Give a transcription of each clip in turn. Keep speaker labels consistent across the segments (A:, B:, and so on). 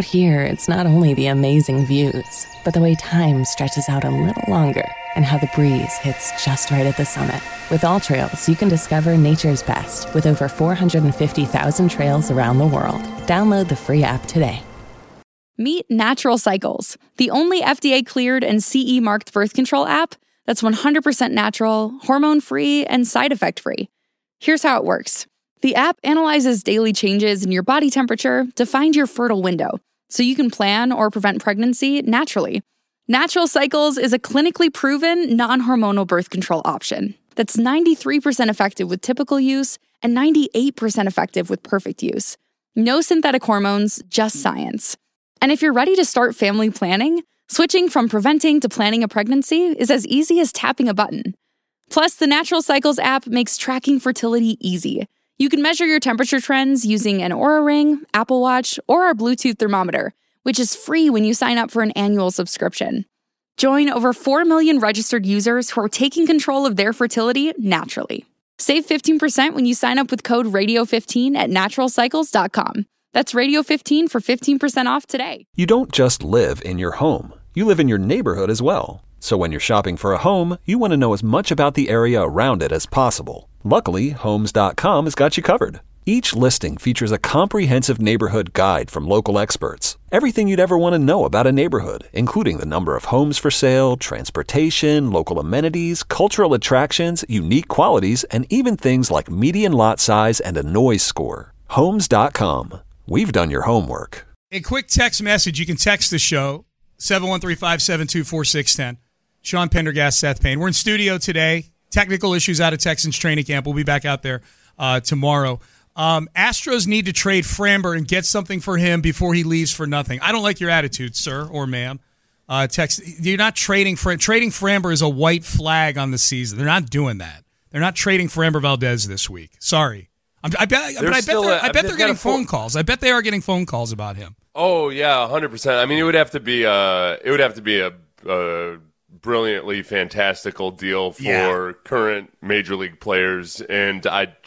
A: Out here, it's not only the amazing views, but the way time stretches out a little longer and how the breeze hits just right at the summit. With All Trails, you can discover nature's best with over 450,000 trails around the world. Download the free app today.
B: Meet Natural Cycles, the only FDA-cleared and CE-marked birth control app that's 100% natural, hormone-free, and side effect-free. Here's how it works. The app analyzes daily changes in your body temperature to find your fertile window, so you can plan or prevent pregnancy naturally. Natural Cycles is a clinically proven, non-hormonal birth control option that's 93% effective with typical use and 98% effective with perfect use. No synthetic hormones, just science. And if you're ready to start family planning, switching from preventing to planning a pregnancy is as easy as tapping a button. Plus, the Natural Cycles app makes tracking fertility easy. You can measure your temperature trends using an Oura Ring, Apple Watch, or our Bluetooth thermometer, which is free when you sign up for an annual subscription. Join over 4 million registered users who are taking control of their fertility naturally. Save 15% when you sign up with code RADIO15 at naturalcycles.com. That's Radio15 for 15% off today.
C: You don't just live in your home. You live in your neighborhood as well. So when you're shopping for a home, you want to know as much about the area around it as possible. Luckily, Homes.com has got you covered. Each listing features a comprehensive neighborhood guide from local experts. Everything you'd ever want to know about a neighborhood, including the number of homes for sale, transportation, local amenities, cultural attractions, unique qualities, and even things like median lot size and a noise score. Homes.com. We've done your homework.
D: A quick text message. You can text the show, 713-572-4610. Sean Pendergast, Seth Payne. We're in studio today. Technical issues out of Texans training camp. We'll be back out there tomorrow. Astros need to trade Framber and get something for him before he leaves for nothing. I don't like your attitude, sir or ma'am. You're not trading trading Framber is a white flag on the season. They're not doing that. They're not trading Framber Valdez this week. Sorry. I bet they're getting phone calls. I bet they are getting phone calls about him.
E: Oh yeah, 100%. I mean, it would have to be a brilliantly fantastical deal for current major league players, and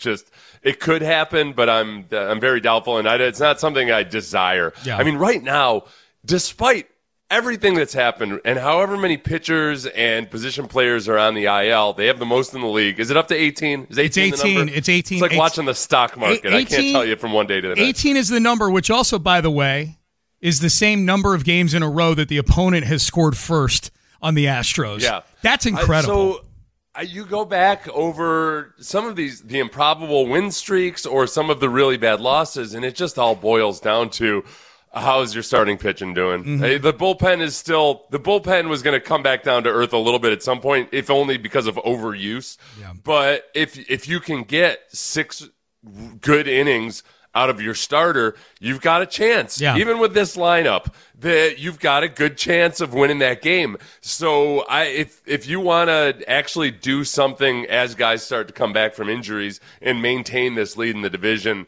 E: it could happen, but I'm very doubtful, and it's not something I desire. Yeah. I mean, right now, despite everything that's happened, and however many pitchers and position players are on the IL, they have the most in the league. Is it up to 18? Is 18
D: it's 18.
E: The number? It's
D: 18.
E: It's like watching the stock market. 18, I can't tell you from one day to the next.
D: 18 is the number, which also, by the way, is the same number of games in a row that the opponent has scored first on the Astros.
E: Yeah.
D: That's incredible.
E: You go back over some of the improbable win streaks or some of the really bad losses, and it just all boils down to how's your starting pitching doing? Mm-hmm. The bullpen was going to come back down to earth a little bit at some point, if only because of overuse. Yeah. But if you can get 6 good innings out of your starter, you've got a chance. Yeah. Even with this lineup, you've got a good chance of winning that game. So if you want to actually do something as guys start to come back from injuries and maintain this lead in the division,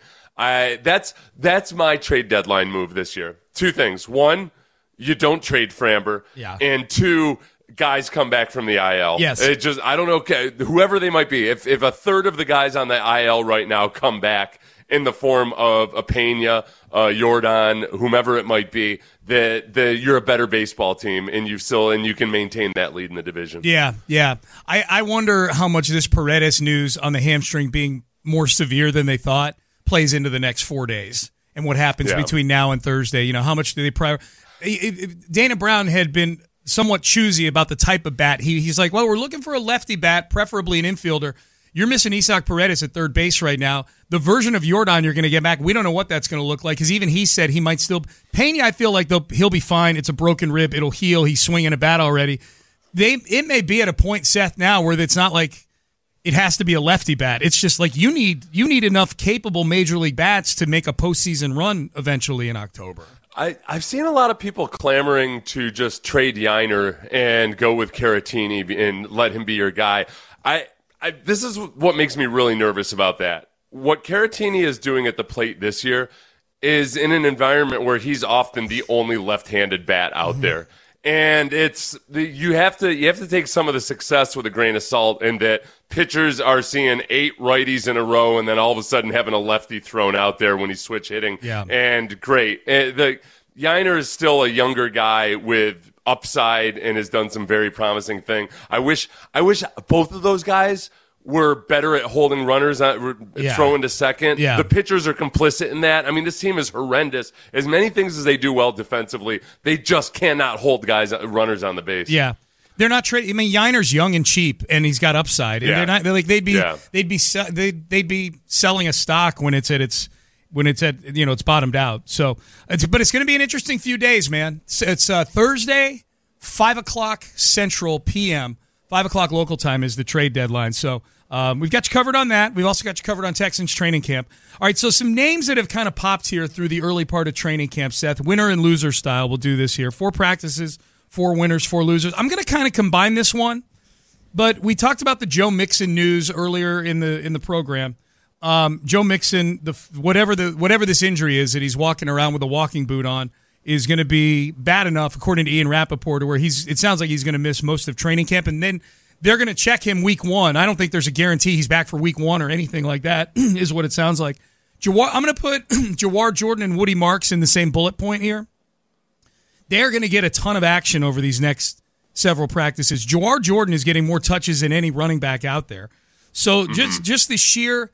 E: that's my trade deadline move this year. 2 things. 1, you don't trade Framber. Yeah. And 2, guys come back from the IL.
D: Yes.
E: I don't know, whoever they might be. If a third of the guys on the IL right now come back in the form of a Pena, Jordan, whomever it might be, you're a better baseball team, and you can maintain that lead in the division.
D: Yeah. I wonder how much this Paredes news on the hamstring being more severe than they thought plays into the next 4 days and what happens between now and Thursday. You know, how much do they Dana Brown had been somewhat choosy about the type of bat. He's like, well, we're looking for a lefty bat, preferably an infielder. You're missing Isaac Paredes at third base right now. The version of Jordan you're going to get back, we don't know what that's going to look like, because even he said he might still – Pena, I feel like he'll be fine. It's a broken rib. It'll heal. He's swinging a bat already. It may be at a point, Seth, now where it's not like it has to be a lefty bat. It's just like you need enough capable major league bats to make a postseason run eventually in October.
E: I've seen a lot of people clamoring to just trade Yiner and go with Caratini and let him be your guy. This is what makes me really nervous about that. What Caratini is doing at the plate this year is in an environment where he's often the only left-handed bat out there. And you have to take some of the success with a grain of salt, in that pitchers are seeing 8 righties in a row and then all of a sudden having a lefty thrown out there when he's switch hitting. Yeah. And great. Yiner is still a younger guy with upside and has done some very promising thing. I wish both of those guys were better at holding runners, throwing to second.
D: Yeah.
E: The pitchers are complicit in that. I mean, this team is horrendous. As many things as they do well defensively, they just cannot hold runners on the base.
D: Yeah. They're not trading. I mean, Yiner's young and cheap, and he's got upside. And they'd be selling a stock when it's it's bottomed out. So, but it's going to be an interesting few days, man. It's Thursday, 5:00 Central PM, 5:00 local time is the trade deadline. So we've got you covered on that. We've also got you covered on Texans training camp. All right, so some names that have kind of popped here through the early part of training camp, Seth. Winner and loser style. We'll do this here. 4 practices. 4 winners, 4 losers. I'm going to kind of combine this one, but we talked about the Joe Mixon news earlier in the program. Joe Mixon, whatever this injury is that he's walking around with a walking boot on, is going to be bad enough, according to Ian Rappaport, where it sounds like he's going to miss most of training camp, and then they're going to check him week 1. I don't think there's a guarantee he's back for week 1 or anything like that, is what it sounds like. I'm going to put Jawhar Jordan and Woody Marks in the same bullet point here. They're going to get a ton of action over these next several practices. Jawhar Jordan is getting more touches than any running back out there. So just the sheer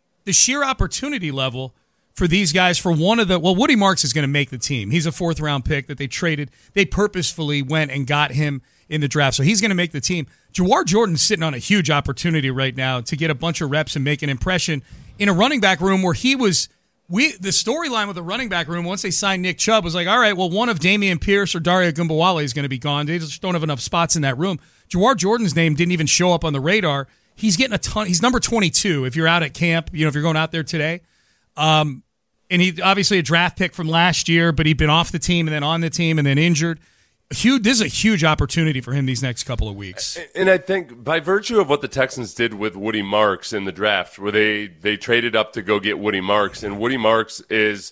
D: opportunity level for these guys for Woody Marks is going to make the team. He's a 4th-round pick that they traded. They purposefully went and got him in the draft, so he's going to make the team. Jawhar Jordan's sitting on a huge opportunity right now to get a bunch of reps and make an impression in a running back room where he was – the storyline with the running back room, once they signed Nick Chubb, was like, all right, well, one of Dameon Pierce or Dario Gumbawale is going to be gone. They just don't have enough spots in that room. Jawhar Jordan's name didn't even show up on the radar. He's getting a ton. He's number 22 if you're out at camp, if you're going out there today. And he obviously a draft pick from last year, but he'd been off the team and then on the team and then injured. This is a huge opportunity for him these next couple of weeks.
E: And I think by virtue of what the Texans did with Woody Marks in the draft, where they traded up to go get Woody Marks, and Woody Marks is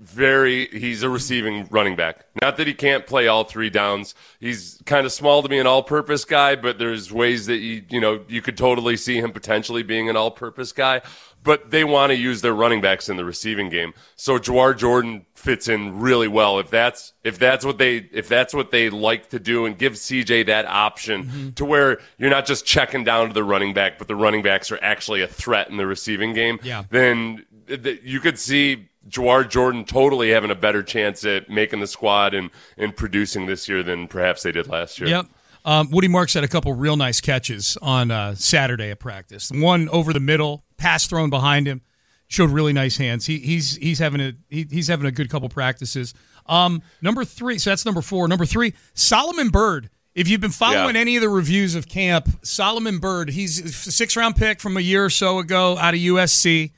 E: he's a receiving running back. Not that he can't play all 3 downs. He's kind of small to be an all-purpose guy, but there's ways that you could totally see him potentially being an all-purpose guy. But they want to use their running backs in the receiving game. So Jawhar Jordan fits in really well if that's what they like to do, and give CJ that option to where you're not just checking down to the running back, but the running backs are actually a threat in the receiving game.
D: Yeah.
E: Then you could see Jawhar Jordan totally having a better chance at making the squad and producing this year than perhaps they did last year.
D: Yep. Woody Marks had a couple real nice catches on Saturday at practice. One over the middle, pass thrown behind him, showed really nice hands. He's having a good couple practices. Number 3, so that's number 4. Number 3, Solomon Byrd. If you've been following any of the reviews of camp, Solomon Byrd, he's a 6th-round pick from a year or so ago out of USC.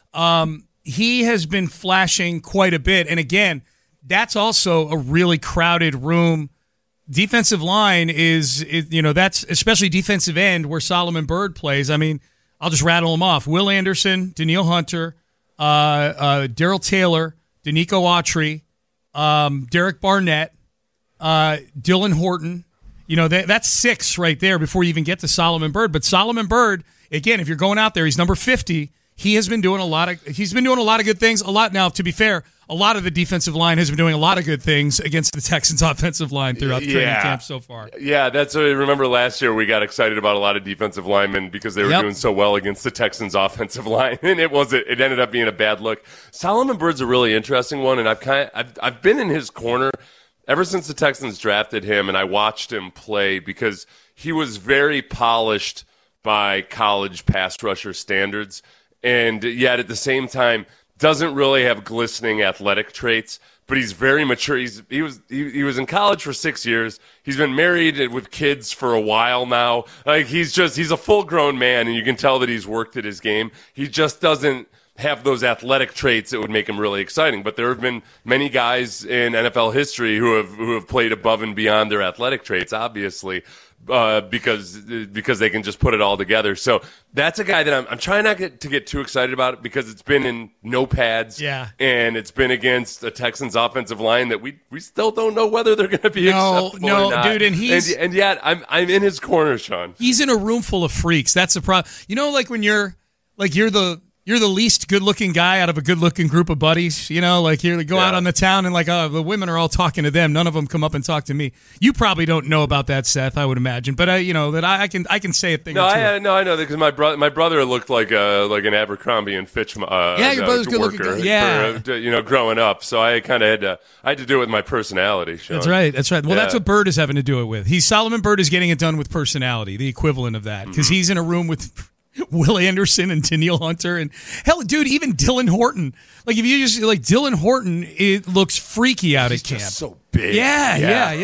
D: He has been flashing quite a bit, and again, that's also a really crowded room. Defensive line that's especially defensive end where Solomon Byrd plays. I mean, I'll just rattle them off: Will Anderson, Danielle Hunter, Darrell Taylor, Danico Autry, Derek Barnett, Dylan Horton. That's 6 right there before you even get to Solomon Byrd. But Solomon Byrd, again, if you're going out there, he's number 50. He has been doing a lot of good things. Now, to be fair, a lot of the defensive line has been doing a lot of good things against the Texans' offensive line throughout the training camp so far.
E: Yeah, that's what I remember last year. We got excited about a lot of defensive linemen because they were doing so well against the Texans' offensive line, and it ended up being a bad look. Solomon Byrd's a really interesting one, and I've been in his corner ever since the Texans drafted him, and I watched him play because he was very polished by college pass rusher standards, and yet at the same time doesn't really have glistening athletic traits, but he's very mature. He was in college for 6 years. He's been married with kids for a while now. Like he's a full-grown man, and you can tell that he's worked at his game. He just doesn't have those athletic traits that would make him really exciting. But there have been many guys in NFL history who have played above and beyond their athletic traits, obviously. Because they can just put it all together. So that's a guy that I'm trying not to get too excited about it because it's been in no pads.
D: Yeah.
E: And it's been against a Texans offensive line that we still don't know whether they're going to be acceptable or not.
D: Dude, and
E: yet I'm in his corner, Sean.
D: He's in a room full of freaks. That's the problem. Like when you're the you're the least good-looking guy out of a good-looking group of buddies. You know, like you go out on the town and like, oh, the women are all talking to them. None of them come up and talk to me. You probably don't know about that, Seth. I would imagine, but I can say a thing.
E: I know that because my brother looked like an Abercrombie and Fitch.
D: Your brother's good-looking guy.
E: Yeah, growing up, so I kind of had to do it with my personality. Sean.
D: That's right. Well, that's what Bird is having to do it with. Solomon Bird is getting it done with personality, the equivalent of that, because he's in a room with Will Anderson and Danielle Hunter, and hell, dude, even Dylan Horton. Like, if you just like Dylan Horton, it looks freaky out at camp.
E: Just so big.
D: Yeah.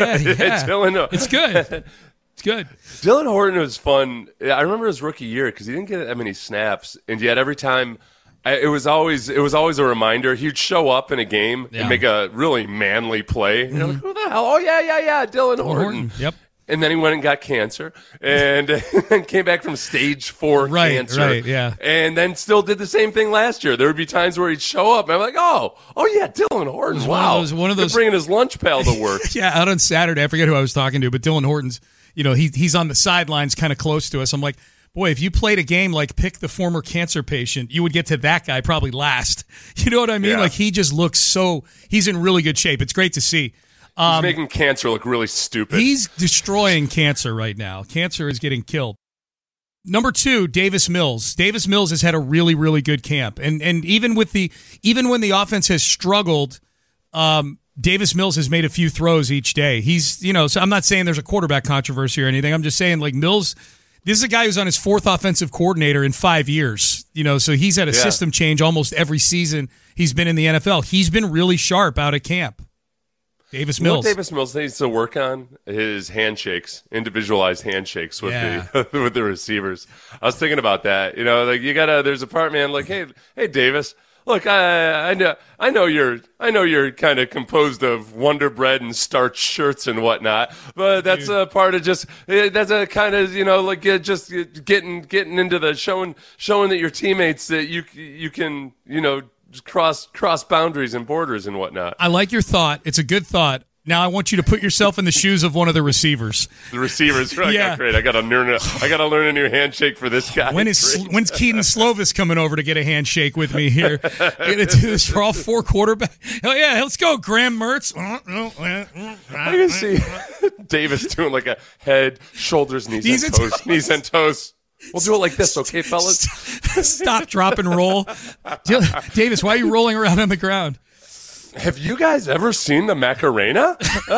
E: Dylan,
D: it's good. It's good.
E: Dylan Horton was fun. I remember his rookie year because he didn't get that many snaps, and yet every time. It was always a reminder. He'd show up in a game and make a really manly play. And you're like, who the hell? Oh, yeah, Dylan Horton.
D: Yep.
E: And then he went and got cancer and came back from stage 4 cancer.
D: Right, yeah.
E: And then still did the same thing last year. There would be times where he'd show up and I'm like, oh yeah, Dylan Horton. Wow.
D: One of those
E: bringing his lunch pail to work.
D: Yeah, out on Saturday. I forget who I was talking to, but Dylan Horton's, he's on the sidelines kind of close to us. I'm like, boy, if you played a game like pick the former cancer patient, you would get to that guy probably last. You know what I mean?
E: Yeah.
D: Like, he just looks he's in really good shape. It's great to see.
E: He's making cancer look really stupid.
D: He's destroying cancer right now. Cancer is getting killed. Number 2, Davis Mills. Davis Mills has had a really, really good camp. And even when the offense has struggled, Davis Mills has made a few throws each day. He's, so I'm not saying there's a quarterback controversy or anything. I'm just saying, like, Mills, this is a guy who's on his 4th offensive coordinator in 5 years. So he's had a system change almost every season he's been in the NFL. He's been really sharp out at camp. Davis Mills.
E: What Davis Mills needs to work on his handshakes, individualized handshakes with the with the receivers. I was thinking about that. There's a part, man, like, hey Davis, look, I know you're kind of composed of Wonder Bread and starch shirts and whatnot, but that's a part of that's a kind of just getting into the showing that your teammates that you can cross boundaries and borders and whatnot.
D: I like your thought. It's a good thought. Now I want you to put yourself in the shoes of one of the receivers.
E: The receivers, right? Yeah. Oh, great. I got to learn a new handshake for this guy.
D: When's Keaton Slovis coming over to get a handshake with me here? Gonna do this for all 4 quarterbacks. Oh yeah, let's go, Graham Mertz.
E: I can see Davis doing like a head, shoulders, knees and toes. We'll do it like this, okay, fellas?
D: Stop, drop, and roll. Davis, why are you rolling around on the ground?
E: Have you guys ever seen the Macarena?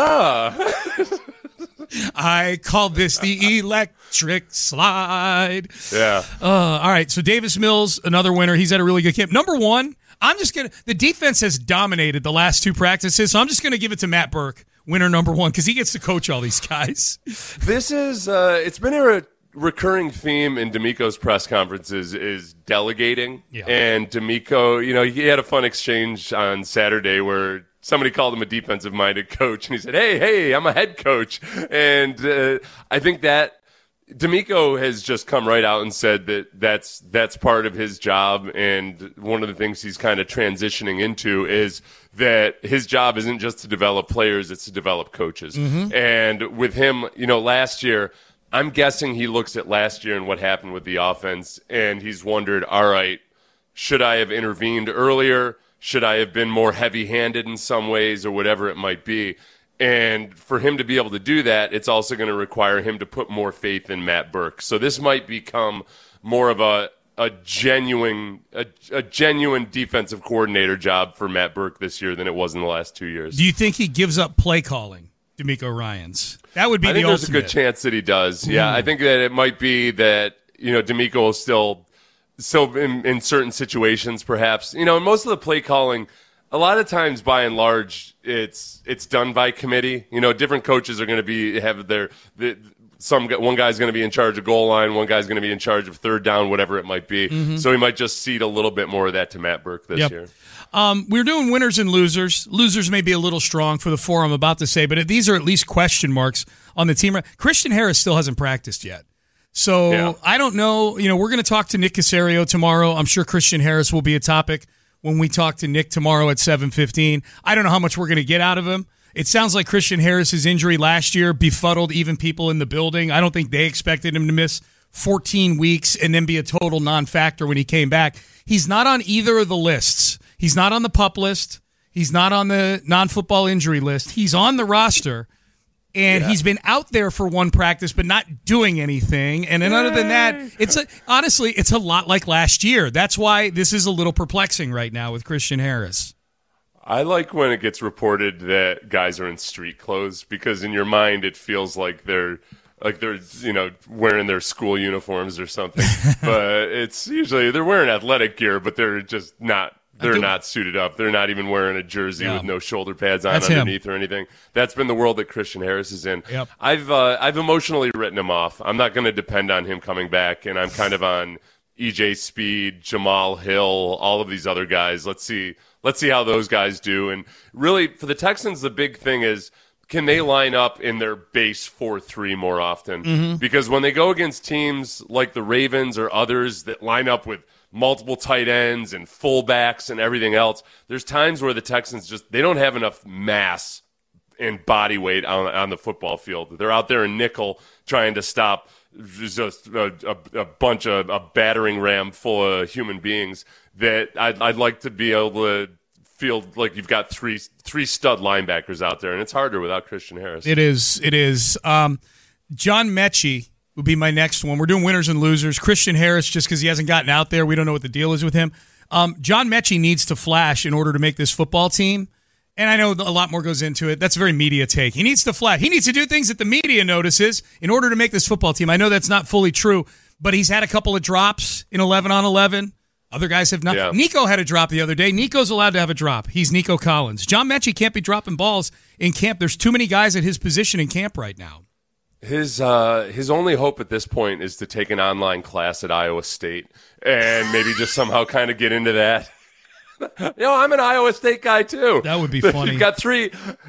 D: I call this the electric slide.
E: Yeah.
D: All right, so Davis Mills, another winner. He's had a really good camp. Number 1, the defense has dominated the last 2 practices, so I'm just going to give it to Matt Burke, winner number 1, because he gets to coach all these guys.
E: This is, it's been a recurring theme in D'Amico's press conferences is delegating. Yeah. And D'Amico, he had a fun exchange on Saturday where somebody called him a defensive-minded coach, and he said, hey, I'm a head coach. And I think that D'Amico has just come right out and said that that's part of his job, and one of the things he's kind of transitioning into is that his job isn't just to develop players, it's to develop coaches. Mm-hmm. And with him, last year, I'm guessing he looks at last year and what happened with the offense, and he's wondered, all right, should I have intervened earlier? Should I have been more heavy-handed in some ways or whatever it might be? And for him to be able to do that, it's also going to require him to put more faith in Matt Burke. So this might become more of a genuine defensive coordinator job for Matt Burke this year than it was in the last 2 years.
D: Do you think he gives up play calling, D'Amico Ryans? That would be the ultimate.
E: I think there's a good chance that he does. Yeah, I think that it might be that, D'Amico will still in certain situations perhaps. Most of the play calling, a lot of times by and large, it's done by committee. Different coaches are going to have one guy's going to be in charge of goal line, one guy's going to be in charge of third down, whatever it might be. Mm-hmm. So he might just cede a little bit more of that to Matt Burke this year.
D: We're doing winners and losers. Losers may be a little strong for the 4 I'm about to say, but these are at least question marks on the team. Christian Harris still hasn't practiced yet. So I don't know. We're going to talk to Nick Caserio tomorrow. I'm sure Christian Harris will be a topic when we talk to Nick tomorrow at 7:15. I don't know how much we're going to get out of him. It sounds like Christian Harris's injury last year befuddled even people in the building. I don't think they expected him to miss 14 weeks and then be a total non-factor when he came back. He's not on either of the lists. He's not on the PUP list. He's not on the non-football injury list. He's on the roster, and he's been out there for one practice but not doing anything. And then other than that, honestly, it's a lot like last year. That's why this is a little perplexing right now with Christian Harris.
E: I like when it gets reported that guys are in street clothes, because in your mind it feels like they're wearing their school uniforms or something. But it's usually they're wearing athletic gear, but they're just not. They're not suited up. They're not even wearing a jersey with no shoulder pads on underneath or anything. That's been the world that Christian Harris is in.
D: Yep.
E: I've emotionally written him off. I'm not going to depend on him coming back, and I'm kind of on EJ Speed, Jamal Hill, all of these other guys. Let's see how those guys do. And really, for the Texans, the big thing is, can they line up in their base 4-3 more often? Mm-hmm. Because when they go against teams like the Ravens or others that line up with multiple tight ends and fullbacks and everything else, there's times where the Texans they don't have enough mass and body weight on the football field. They're out there in nickel trying to stop just a battering ram full of human beings that I'd like to be able to feel like you've got three stud linebackers out there, and it's harder without Christian Harris.
D: It is. John Mechie would be my next one. We're doing winners and losers. Christian Harris, just because he hasn't gotten out there, we don't know what the deal is with him. John Mechie needs to flash in order to make this football team, and I know a lot more goes into it. That's a very media take. He needs to flash. He needs to do things that the media notices in order to make this football team. I know that's not fully true, but he's had a couple of drops in 11-on-11. Other guys have not. Yeah. Nico had a drop the other day. Nico's allowed to have a drop. He's Nico Collins. John Mechie can't be dropping balls in camp. There's too many guys at his position in camp right now.
E: His only hope at this point is to take an online class at Iowa State and maybe just somehow kind of get into that. I'm an Iowa State guy too.
D: That would be funny.
E: You've got three.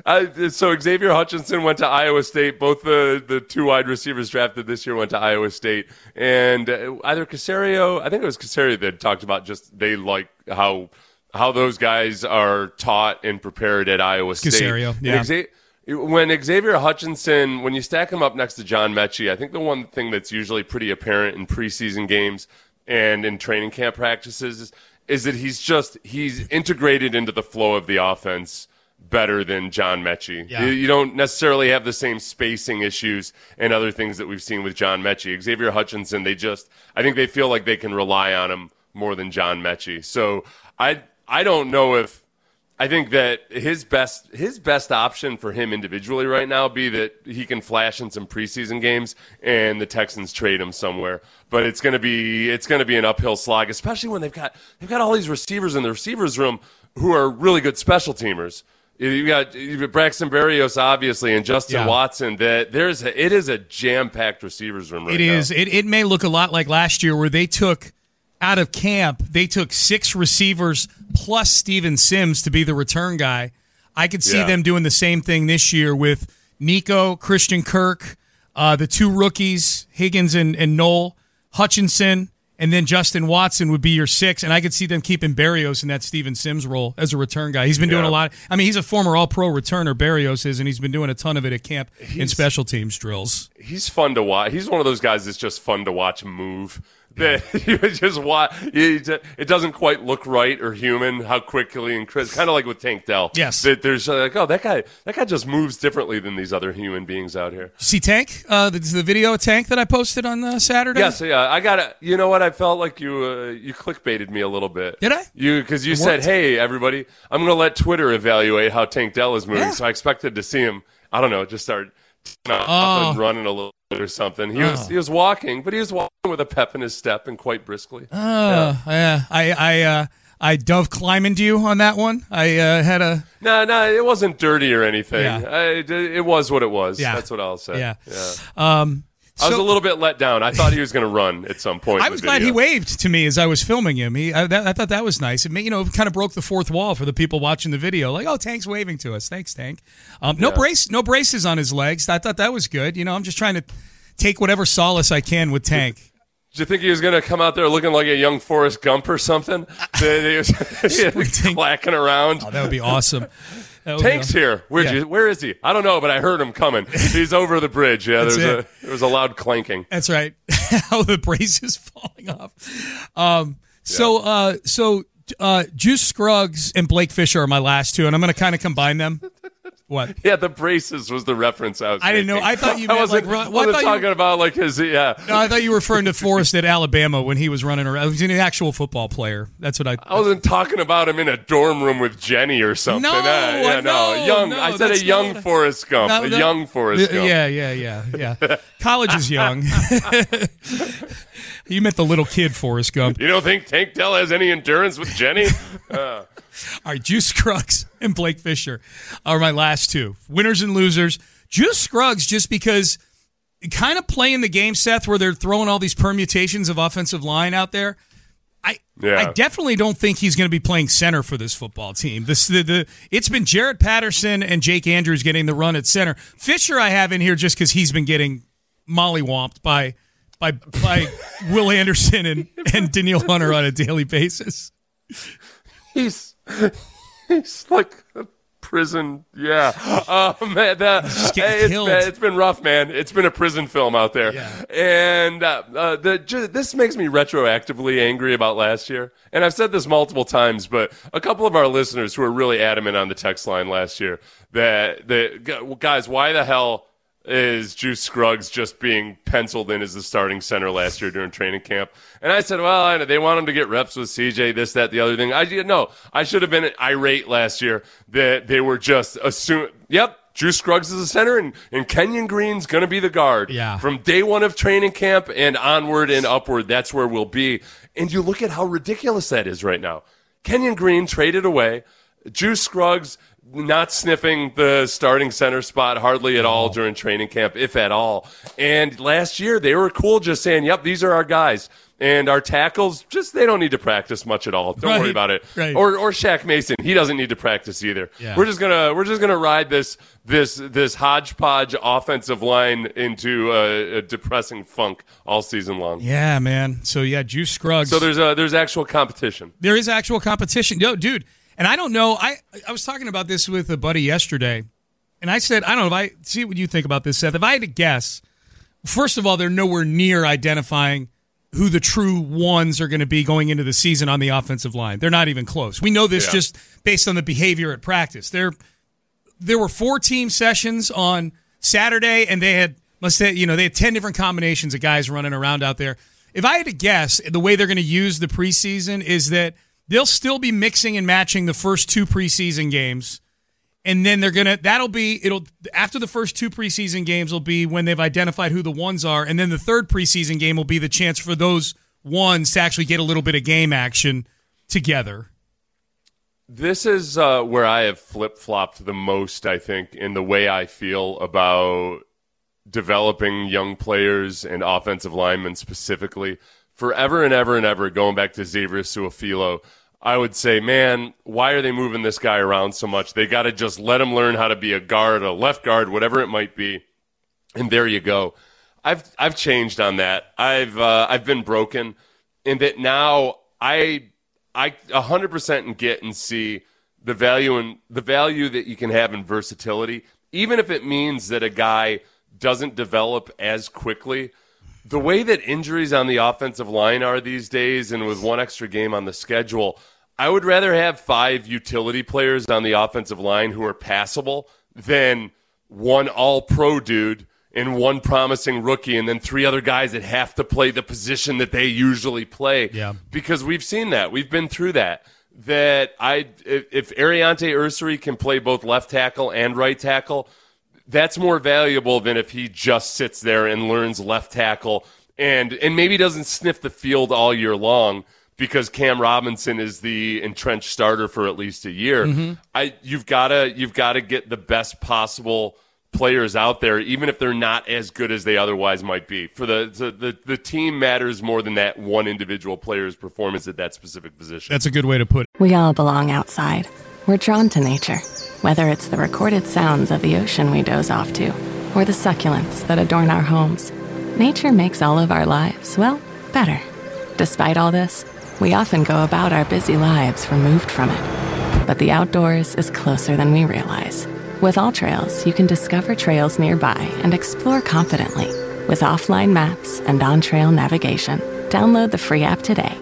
E: So Xavier Hutchinson went to Iowa State. Both the two wide receivers drafted this year went to Iowa State. And either Caserio, I think it was Caserio that talked about just they like how those guys are taught and prepared at Iowa State.
D: Caserio, yeah.
E: When Xavier Hutchinson, when you stack him up next to John Mechie, I think the one thing that's usually pretty apparent in preseason games and in training camp practices is that he's integrated into the flow of the offense better than John Mechie. Yeah. You don't necessarily have the same spacing issues and other things that we've seen with John Mechie. Xavier Hutchinson, I think they feel like they can rely on him more than John Mechie. So I don't know if I think that his best option for him individually right now be that he can flash in some preseason games and the Texans trade him somewhere. But it's gonna be an uphill slog, especially when they've got all these receivers in the receivers room who are really good special teamers. You got Braxton Berrios, obviously, and Justin Watson. It is a jam-packed receivers room right now. It is.
D: It may look a lot like last year where they took out of camp, they took 6 receivers plus Steven Sims to be the return guy. I could see them doing the same thing this year with Nico, Christian Kirk, the 2 rookies, Higgins and Knoll, Hutchinson, and then Justin Watson would be your 6. And I could see them keeping Berrios in that Steven Sims role as a return guy. He's been doing a lot. I mean, he's a former All-Pro returner, Berrios is, and he's been doing a ton of it at camp in special teams drills.
E: He's fun to watch. He's one of those guys that's just fun to watch move. That you just watch, it doesn't quite look right or human how quickly and crisp, kind of like with Tank Dell.
D: Yes,
E: that there's like, oh, that guy just moves differently than these other human beings out here.
D: See Tank, the video of Tank that I posted on Saturday.
E: Yes, yeah, I got it. You know what? I felt like you clickbaited me a little bit.
D: Did I?
E: Because you said, "Hey, everybody, I'm going to let Twitter evaluate how Tank Dell is moving." Yeah. So I expected to see him. I don't know, just start and running a little bit or something. He was walking, but he was walking with a pep in his step and quite briskly.
D: I dove climbing you on that one. I had a
E: no, it wasn't dirty or anything. Yeah. It was what it was. Yeah. That's what I'll say. Yeah. I was a little bit let down. I thought he was going to run at some point.
D: I was glad he waved to me as I was filming him. I thought that was nice. It kind of broke the fourth wall for the people watching the video. Like, oh, Tank's waving to us. Thanks, Tank. No braces on his legs. I thought that was good. I'm just trying to take whatever solace I can with Tank.
E: Did you think he was going to come out there looking like a young Forrest Gump or something? He was clacking around.
D: Oh, that would be awesome.
E: Tank's here. Where is he? I don't know, but I heard him coming. He's over the bridge. Yeah, there was a loud clanking.
D: That's right. How the brace is falling off. Juice Scruggs and Blake Fisher are my last two, and I'm going to kind of combine them. What?
E: Yeah, the braces was the reference I was making.
D: Didn't know. I thought you meant
E: I wasn't talking about like his, yeah.
D: No, I thought you were referring to Forrest at Alabama when he was running around. He was an actual football player. That's what
E: I wasn't talking about him in a dorm room with Jenny or something.
D: No,
E: young. No, I said a young Forrest Gump. Young Forrest Gump.
D: Yeah. College is young. You meant the little kid Forrest Gump.
E: You don't think Tank Dell has any endurance with Jenny?
D: All right, Juice Scruggs and Blake Fisher are my last two. Winners and losers. Juice Scruggs, just because kind of playing the game, Seth, where they're throwing all these permutations of offensive line out there. I definitely don't think he's going to be playing center for this football team. It's been Jaret Patterson and Jake Andrews getting the run at center. Fisher I have in here just because he's been getting mollywomped by Will Anderson and Danielle Hunter on a daily basis.
E: He's like a prison. Yeah. Man, it's been rough, man. It's been a prison film out there.
D: Yeah.
E: And this makes me retroactively angry about last year. And I've said this multiple times, but a couple of our listeners who were really adamant on the text line last year that guys, why the hell is Juice Scruggs just being penciled in as the starting center last year during training camp? And I said, well, they want him to get reps with CJ, this, that, the other thing. I should have been irate last year that they were just assuming, yep, Juice Scruggs is the center and Kenyon Green's going to be the guard.
D: Yeah.
E: From day one of training camp and onward and upward, that's where we'll be. And you look at how ridiculous that is right now. Kenyon Green traded away. Juice Scruggs not sniffing the starting center spot hardly at all during training camp, if at all. And last year, they were cool just saying, yep, these are our guys. And our tackles, they don't need to practice much at all. Don't worry about it.
D: Right.
E: Or Shaq Mason, he doesn't need to practice either.
D: Yeah.
E: We're just gonna ride this hodgepodge offensive line into a depressing funk all season long.
D: Yeah, man. So Juice Scruggs.
E: So there's actual competition.
D: There is actual competition. Yo, dude. And I don't know, I was talking about this with a buddy yesterday, and I said, I don't know, see what you think about this, Seth. If I had to guess, first of all, they're nowhere near identifying who the true ones are going to be going into the season on the offensive line. They're not even close. We know this just based on the behavior at practice. There were 4 team sessions on Saturday, and they had 10 different combinations of guys running around out there. If I had to guess, the way they're going to use the preseason is that they'll still be mixing and matching the first 2 preseason games, and then after the first 2 preseason games will be when they've identified who the ones are, and then the third preseason game will be the chance for those ones to actually get a little bit of game action together.
E: This is where I have flip-flopped the most, I think, in the way I feel about developing young players and offensive linemen specifically. Forever and ever and ever, going back to Xavier Su'a-Filo, I would say, man, why are they moving this guy around so much? They got to just let him learn how to be a guard, a left guard, whatever it might be, and there you go. I've changed on that. I've been broken in that now. I 100% get and see the value that you can have in versatility, even if it means that a guy doesn't develop as quickly. The way that injuries on the offensive line are these days, and with one extra game on the schedule, I would rather have 5 utility players on the offensive line who are passable than one all-pro dude and one promising rookie and then 3 other guys that have to play the position that they usually play.
D: Yeah.
E: Because we've seen that. We've been through that. If Ariante Ursary can play both left tackle and right tackle, that's more valuable than if he just sits there and learns left tackle and maybe doesn't sniff the field all year long because Cam Robinson is the entrenched starter for at least a year. Mm-hmm. You've got to get the best possible players out there, even if they're not as good as they otherwise might be. For the team matters more than that one individual player's performance at that specific position.
D: That's a good way to put it.
A: We all belong outside. We're drawn to nature, whether it's the recorded sounds of the ocean we doze off to, or the succulents that adorn our homes. Nature makes all of our lives, well, better. Despite all this, we often go about our busy lives removed from it. but the outdoors is closer than we realize. With AllTrails, you can discover trails nearby and explore confidently. With offline maps and on-trail navigation, download the free app today.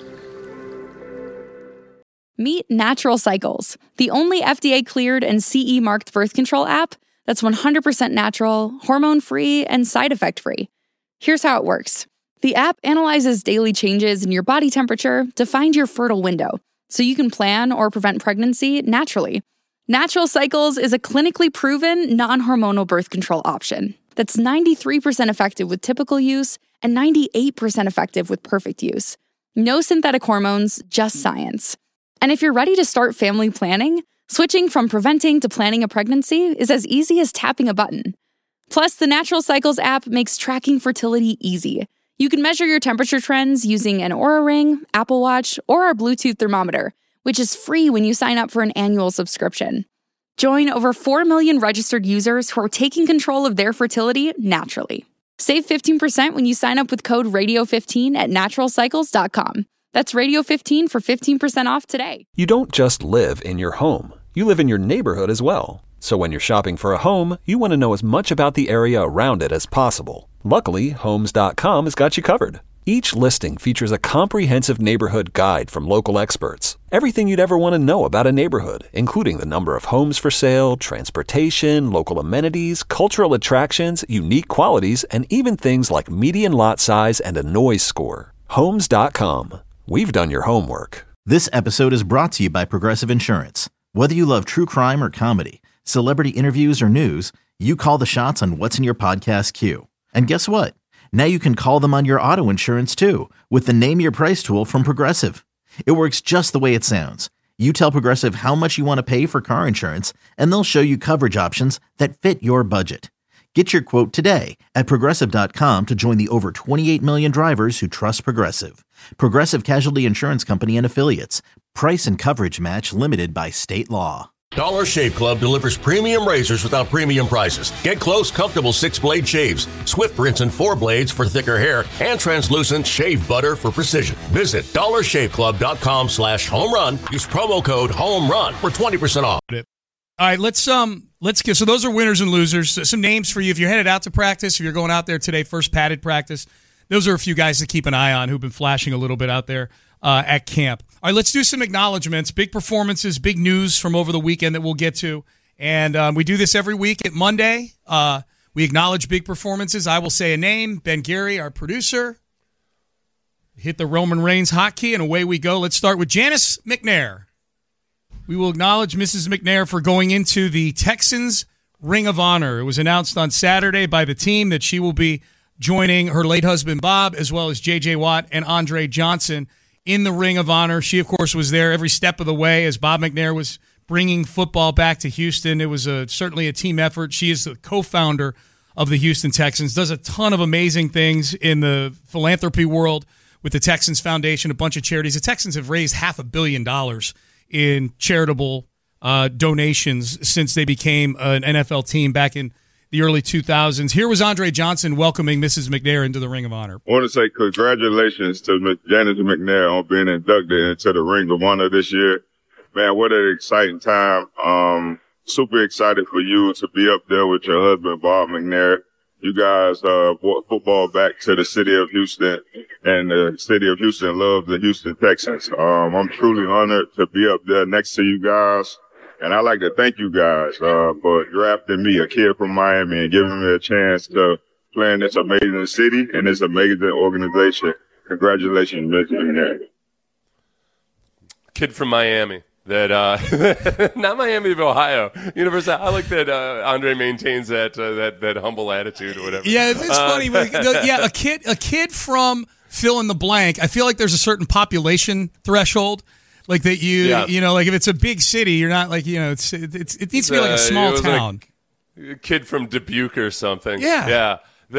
B: Meet Natural Cycles, the only FDA-cleared and CE-marked birth control app that's 100% natural, hormone-free, and side effect-free. Here's how it works. The app analyzes daily changes in your body temperature to find your fertile window, so you can plan or prevent pregnancy naturally. Natural Cycles is a clinically proven, non-hormonal birth control option that's 93% effective with typical use and 98% effective with perfect use. No synthetic hormones, just science. And if you're ready to start family planning, switching from preventing to planning a pregnancy is as easy as tapping a button. Plus, the Natural Cycles app makes tracking fertility easy. You can measure your temperature trends using an Oura Ring, Apple Watch, or our Bluetooth thermometer, which is free when you sign up for an annual subscription. Join over 4 million registered users who are taking control of their fertility naturally. Save 15% when you sign up with code RADIO15 at naturalcycles.com. That's Radio15 for 15% off today.
C: You don't just live in your home. You live in your neighborhood as well. So when you're shopping for a home, you want to know as much about the area around it as possible. Luckily, Homes.com has got you covered. Each listing features a comprehensive neighborhood guide from local experts. Everything you'd ever want to know about a neighborhood, including the number of homes for sale, transportation, local amenities, cultural attractions, unique qualities, and even things like median lot size and a noise score. Homes.com. We've done your homework.
F: This episode is brought to you by Progressive Insurance. Whether you love true crime or comedy, celebrity interviews or news, you call the shots on what's in your podcast queue. And guess what? Now you can call them on your auto insurance too with the Name Your Price tool from Progressive. It works just the way it sounds. You tell Progressive how much you want to pay for car insurance, and they'll show you coverage options that fit your budget. Get your quote today at Progressive.com to join the over 28 million drivers who trust Progressive. Progressive Casualty Insurance Company and Affiliates. Price and coverage match limited by state law.
G: Dollar Shave Club delivers premium razors without premium prices. Get close, comfortable 6-blade shaves, Swift rinse and 4 blades for thicker hair, and translucent shave butter for precision. Visit dollarshaveclub.com/home run. Use promo code HOME RUN for 20% off.
D: All right, let's get, so those are winners and losers. Some names for you if you're headed out to practice, if you're going out there today, first padded practice. Those are a few guys to keep an eye on who've been flashing a little bit out there at camp. All right, let's do some acknowledgments, big performances, big news from over the weekend that we'll get to. And we do this every week at Monday. We acknowledge big performances. I will say a name, Ben Gary, our producer. Hit the Roman Reigns hotkey, and away we go. Let's start with Janice McNair. We will acknowledge Mrs. McNair for going into the Texans Ring of Honor. It was announced on Saturday by the team that she will be joining her late husband, Bob, as well as J.J. Watt and Andre Johnson in the Ring of Honor. She, of course, was there every step of the way as Bob McNair was bringing football back to Houston. It was certainly a team effort. She is the co-founder of the Houston Texans, does a ton of amazing things in the philanthropy world with the Texans Foundation, a bunch of charities. The Texans have raised $500 million in charitable donations since they became an NFL team back in the early 2000s. Here was Andre Johnson welcoming Mrs. McNair into the Ring of Honor.
H: I want to say congratulations to Janice McNair on being inducted into the Ring of Honor this year. Man, what an exciting time. Super excited for you to be up there with your husband, Bob McNair. You guys brought football back to the city of Houston, and the city of Houston loves the Houston Texans. I'm truly honored to be up there next to you guys. And I'd like to thank you guys for drafting me, a kid from Miami, and giving me a chance to play in this amazing city and this amazing organization. Congratulations, Mr. McNair.
E: Kid from Miami. That not Miami of Ohio, University. I like that Andre maintains that humble attitude or whatever.
D: Yeah, it's funny. Yeah, a kid from fill in the blank. I feel like there's a certain population threshold. Like that you know, like if it's a big city, you're not like, it needs to be like a small town.
E: Like a kid from Dubuque or something.
D: Yeah.
E: Yeah.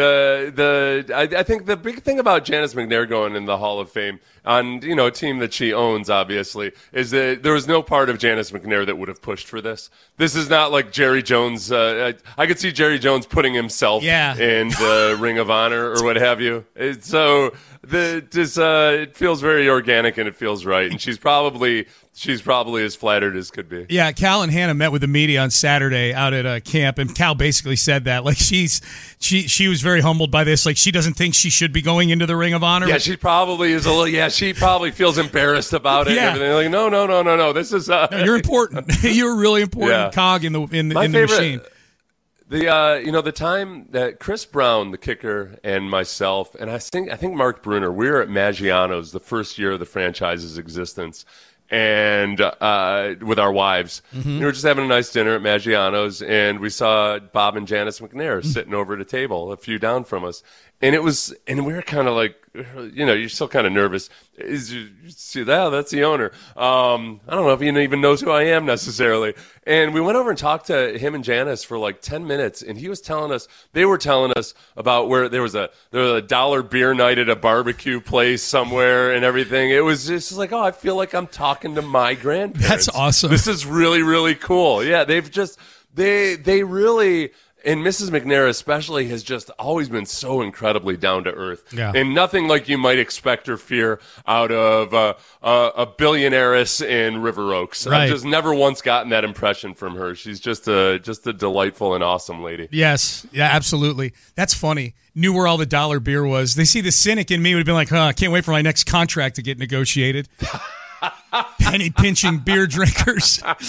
E: I think the big thing about Janice McNair going in the Hall of Fame on, a team that she owns, obviously, is that there was no part of Janice McNair that would have pushed for this. This is not like Jerry Jones. I could see Jerry Jones putting himself in the Ring of Honor or what have you. It feels very organic and it feels right. And she's probably she's probably as flattered as could be.
D: Yeah, Cal and Hannah met with the media on Saturday out at camp, and Cal basically said that like she was very humbled by this. Like she doesn't think she should be going into the Ring of Honor.
E: Yeah, she probably is a little. Yeah, she probably feels embarrassed about it.
D: Yeah.
E: And everything. Like no. This is.
D: No, you're important. You're a really important cog in the machine.
E: The time that Chris Brown, the kicker, and myself, and I think Mark Bruner, we were at Maggiano's the first year of the franchise's existence, and with our wives.
D: Mm-hmm.
E: We were just having a nice dinner at Maggiano's, and we saw Bob and Janice McNair sitting over at a table a few down from us. And we were kind of like, you're still kind of nervous. See that? That's the owner. I don't know if he even knows who I am necessarily. And we went over and talked to him and Janice for like 10 minutes. And they were telling us about where there was a dollar beer night at a barbecue place somewhere and everything. It was just like, I feel like I'm talking to my grandparents.
D: That's awesome.
E: This is really, really cool. Yeah, they really. And Mrs. McNair especially has just always been so incredibly down to earth, and nothing like you might expect or fear out of a billionaireess in River Oaks.
D: Right.
E: I've just never once gotten that impression from her. She's just a delightful and awesome lady.
D: Yes, yeah, absolutely. That's funny. Knew where all the dollar beer was. They see the cynic in me would have been like, I can't wait for my next contract to get negotiated. Penny pinching beer drinkers.
E: Well,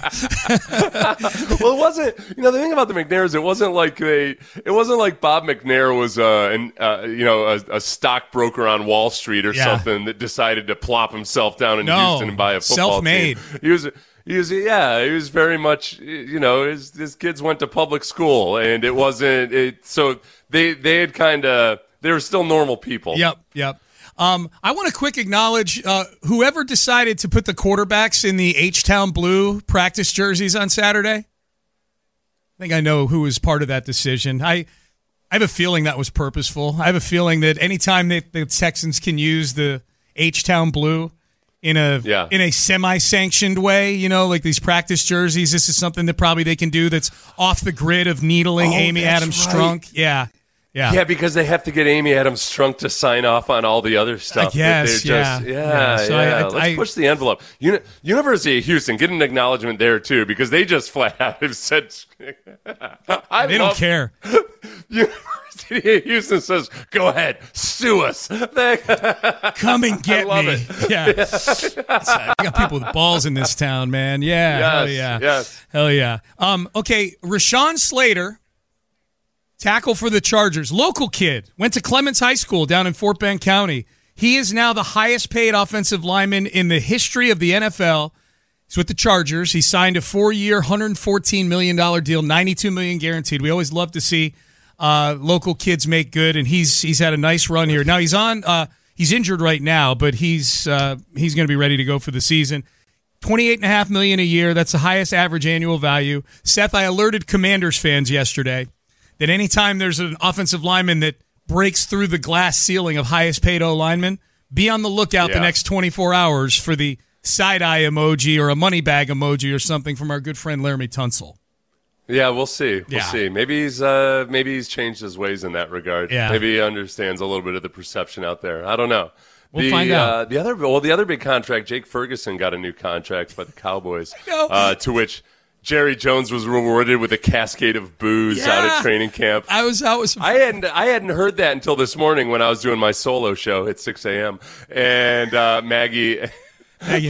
E: it wasn't. The thing about the McNairs, it wasn't like Bob McNair was a stockbroker on Wall Street or something that decided to plop himself down in Houston and buy a football
D: self-made.
E: team. He was very much. His kids went to public school, and it wasn't. So they had they were still normal people.
D: Yep. I want to quick acknowledge whoever decided to put the quarterbacks in the H-Town blue practice jerseys on Saturday. I think I know who was part of that decision. I have a feeling that was purposeful. I have a feeling that anytime the Texans can use the H-Town blue in a semi-sanctioned way, like these practice jerseys, this is something that probably they can do that's off the grid of needling Amy Adams Strunk. Yeah.
E: Yeah, because they have to get Amy Adams Strunk to sign off on all the other stuff.
D: Yes,
E: So let's push the envelope. University of Houston, get an acknowledgement there, too, because they just flat out have said...
D: they don't care.
E: University of Houston says, go ahead, sue us.
D: Come and get me. It. Yeah. I got people with balls in this town, man. Yeah, hell yeah. Okay, Rashawn Slater... tackle for the Chargers. Local kid. Went to Clements High School down in Fort Bend County. He is now the highest paid offensive lineman in the history of the NFL. He's with the Chargers. He signed a 4-year, $114 million deal, $92 million guaranteed. We always love to see local kids make good, and he's had a nice run here. Now he's injured right now, but he's going to be ready to go for the season. $28.5 million a year. That's the highest average annual value. Seth, I alerted Commanders fans yesterday that anytime there's an offensive lineman that breaks through the glass ceiling of highest paid O-lineman, be on the lookout the next 24 hours for the side-eye emoji or a money bag emoji or something from our good friend Laramie Tunsil.
E: Yeah, we'll see. We'll see. Maybe he's changed his ways in that regard.
D: Yeah.
E: Maybe he understands a little bit of the perception out there. I don't know.
D: We'll find out.
E: The other big contract, Jake Ferguson got a new contract by the Cowboys, to which Jerry Jones was rewarded with a cascade of boos out at training camp.
D: I
E: hadn't heard that until this morning when I was doing my solo show at 6 a.m. And Maggie and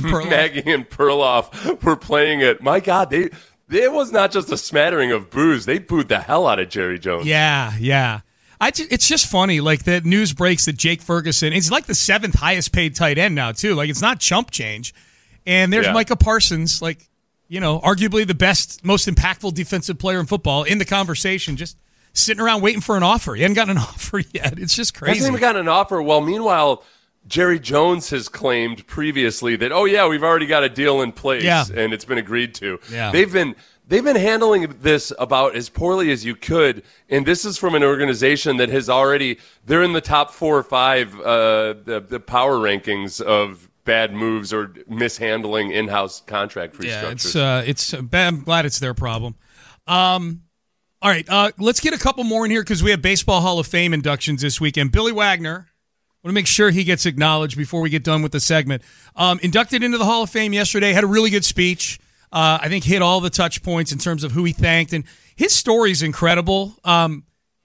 E: Perloff were playing it. My God, it was not just a smattering of boos. They booed the hell out of Jerry Jones.
D: Yeah. It's just funny, like that news breaks that Jake Ferguson, he's like the 7th highest paid tight end now, too. Like, it's not chump change. And there's Micah Parsons, like, arguably the best, most impactful defensive player in football in the conversation, just sitting around waiting for an offer. He hadn't gotten an offer yet. It's just crazy.
E: He hasn't even gotten an offer. Well, meanwhile, Jerry Jones has claimed previously that, we've already got a deal in place and it's been agreed to.
D: Yeah.
E: They've been handling this about as poorly as you could, and this is from an organization that has they're in the top 4 or 5 the power rankings of bad moves or mishandling in-house contract restructures.
D: I'm glad it's their problem. All right, let's get a couple more in here because we have Baseball Hall of Fame inductions this weekend. Billy Wagner to make sure he gets acknowledged before we get done with the segment. Inducted into the Hall of Fame yesterday, had a really good speech. I think hit all the touch points in terms of who he thanked, and his story is incredible. I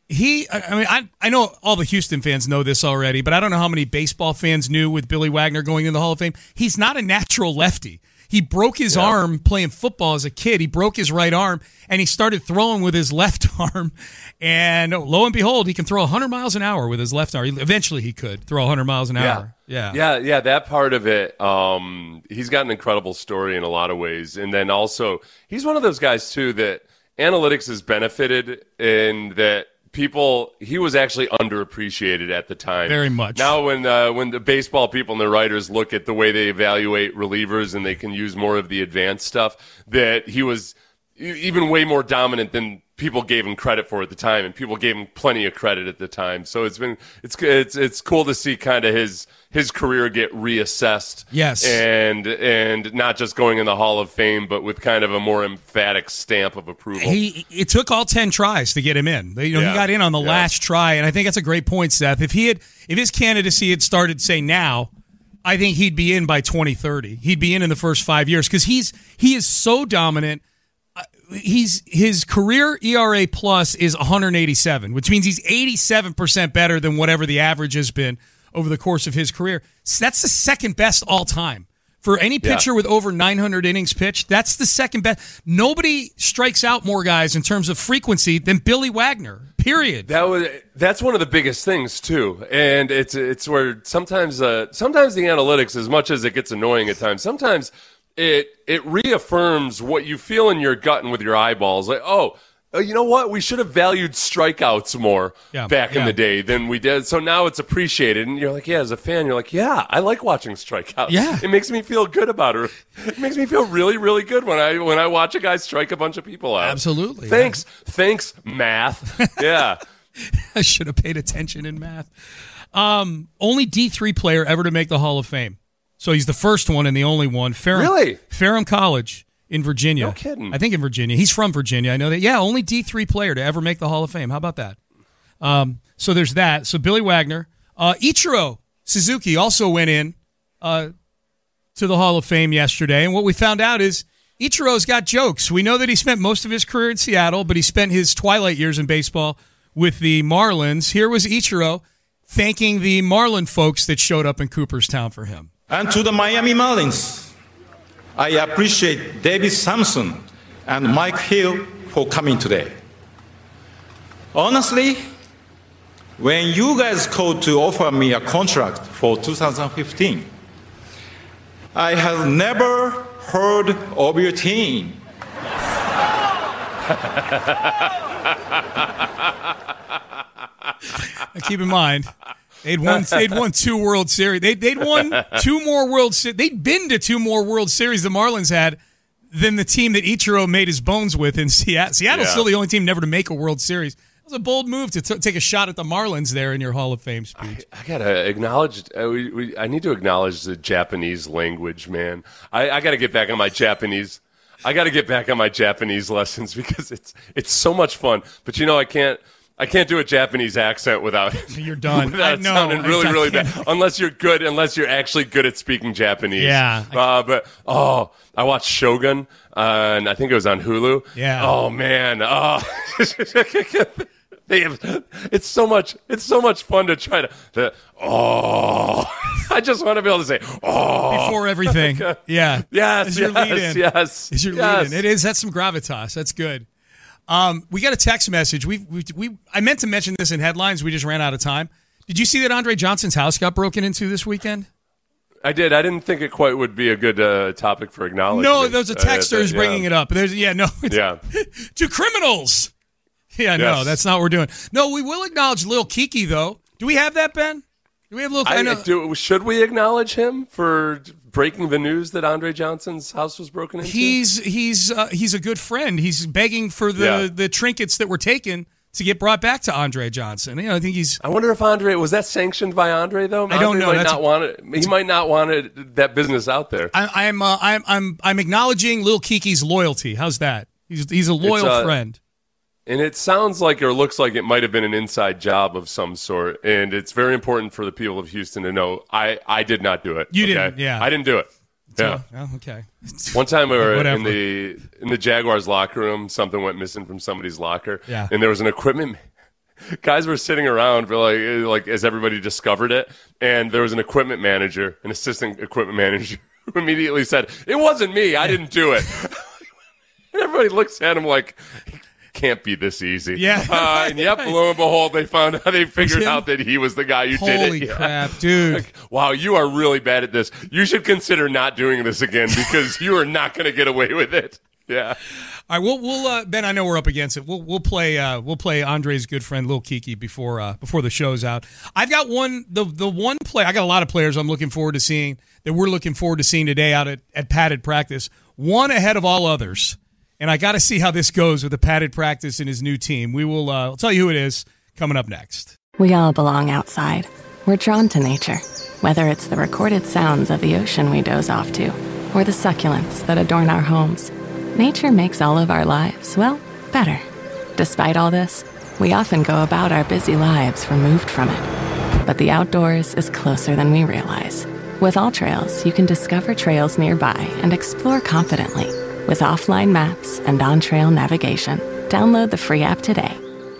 D: know all the Houston fans know this already, but I don't know how many baseball fans knew with Billy Wagner going into the Hall of Fame. He's not a natural lefty. He broke his arm playing football as a kid. He broke his right arm, and he started throwing with his left arm. And lo and behold, he can throw 100 miles an hour with his left arm. Eventually, he could throw 100 miles an hour.
E: Yeah. That part of it, he's got an incredible story in a lot of ways. And then also, he's one of those guys, too, that analytics has benefited in that he was actually underappreciated at the time.
D: Very much.
E: Now when the baseball people and the writers look at the way they evaluate relievers and they can use more of the advanced stuff, that he was even way more dominant than people gave him credit for at the time, and people gave him plenty of credit at the time. So it's cool to see kind of his career get reassessed.
D: Yes.
E: And not just going in the Hall of Fame, but with kind of a more emphatic stamp of approval.
D: It took all 10 tries to get him in. He got in on the last try, and I think that's a great point, Seth. If his candidacy had started, say, now, I think he'd be in by 2030. He'd be in the first 5 years because he is so dominant. His career ERA plus is 187, which means he's 87% better than whatever the average has been over the course of his career. So that's the second best all time. For any pitcher with over 900 innings pitched, that's the second best. Nobody strikes out more guys in terms of frequency than Billy Wagner, period.
E: That's one of the biggest things, too. And it's where sometimes the analytics, as much as it gets annoying at times, sometimes it reaffirms what you feel in your gut and with your eyeballs. Like, you know what? We should have valued strikeouts more back in the day than we did. So now it's appreciated. And you're like, as a fan, you're like, I like watching strikeouts.
D: Yeah.
E: It makes me feel good about it. It makes me feel really, really good when I watch a guy strike a bunch of people out.
D: Absolutely.
E: Thanks, math. Yeah.
D: I should have paid attention in math. Only D3 player ever to make the Hall of Fame. So he's the first one and the only one. Ferrum College in Virginia.
E: No kidding.
D: I think in Virginia. He's from Virginia. I know that. Yeah, only D3 player to ever make the Hall of Fame. How about that? So there's that. So Billy Wagner. Ichiro Suzuki also went in to the Hall of Fame yesterday. And what we found out is Ichiro's got jokes. We know that he spent most of his career in Seattle, but he spent his twilight years in baseball with the Marlins. Here was Ichiro thanking the Marlin folks that showed up in Cooperstown for him.
I: And to the Miami Marlins, I appreciate David Samson and Mike Hill for coming today. Honestly, when you guys called to offer me a contract for 2015, I have never heard of your team.
D: Keep in mind, they'd won 2 World Series. They'd won 2 more World Series. They'd been to 2 more World Series the Marlins had than the team that Ichiro made his bones with in Seattle. Seattle's still the only team never to make a World Series. It was a bold move to take a shot at the Marlins there in your Hall of Fame speech.
E: I gotta acknowledge. I need to acknowledge the Japanese language, man. I gotta get back on my Japanese. I gotta get back on my Japanese lessons because it's so much fun. But I can't do a Japanese accent without
D: you're done.
E: Without sounding really bad. Unless you're actually good at speaking Japanese.
D: Yeah.
E: I watched Shogun, and I think it was on Hulu.
D: Yeah.
E: Oh man. It's so much fun to try to. I just want to be able to say
D: before everything. Yeah.
E: Yes.
D: As your lead-in.
E: Yes.
D: As your lead-in. It is. That's some gravitas. That's good. We got a text message. I meant to mention this in headlines. We just ran out of time. Did you see that Andre Johnson's house got broken into this weekend?
E: I did. I didn't think it quite would be a good topic for acknowledgement.
D: No, there's a texter who's bringing it up. To criminals. Yeah, no, that's not what we're doing. No, we will acknowledge Lil Kiki, though. Do we have that, Ben? Do we have Lil?
E: Should we acknowledge him for breaking the news that Andre Johnson's house was broken into?
D: He's a good friend. He's begging for the trinkets that were taken to get brought back to Andre Johnson. I think he's.
E: I wonder if Andre was that sanctioned by Andre though.
D: I don't know.
E: He might not want that business out there.
D: I'm acknowledging Lil Kiki's loyalty. How's that? He's a loyal friend.
E: And it sounds like or looks like it might have been an inside job of some sort. And it's very important for the people of Houston to know I did not do it.
D: You didn't, yeah.
E: I didn't do it. Yeah.
D: Oh, okay.
E: One time we were in the Jaguars locker room. Something went missing from somebody's locker.
D: Yeah.
E: And there was an equipment. Guys were sitting around for like as everybody discovered it. And there was an equipment manager, an assistant equipment manager, who immediately said, "It wasn't me. I didn't do it." And everybody looks at him like, can't be this easy.
D: Yeah.
E: And yep, lo and behold, they figured out that he was the guy who did it.
D: Holy crap, dude.
E: Like, wow, you are really bad at this. You should consider not doing this again because you are not going to get away with it. Yeah.
D: All right, we'll Ben, I know we're up against it. We'll play Andre's good friend Lil Kiki before the show's out. I've got the one player. I got a lot of players I'm looking forward to seeing that we're looking forward to seeing today out at padded practice. One ahead of all others. And I got to see how this goes with the padded practice and his new team. We will I'll tell you who it is coming up next.
A: We all belong outside. We're drawn to nature, whether it's the recorded sounds of the ocean we doze off to, or the succulents that adorn our homes. Nature makes all of our lives, well, better. Despite all this, we often go about our busy lives removed from it. But the outdoors is closer than we realize. With AllTrails, you can discover trails nearby and explore confidently. With offline maps and on-trail navigation, download the free app today.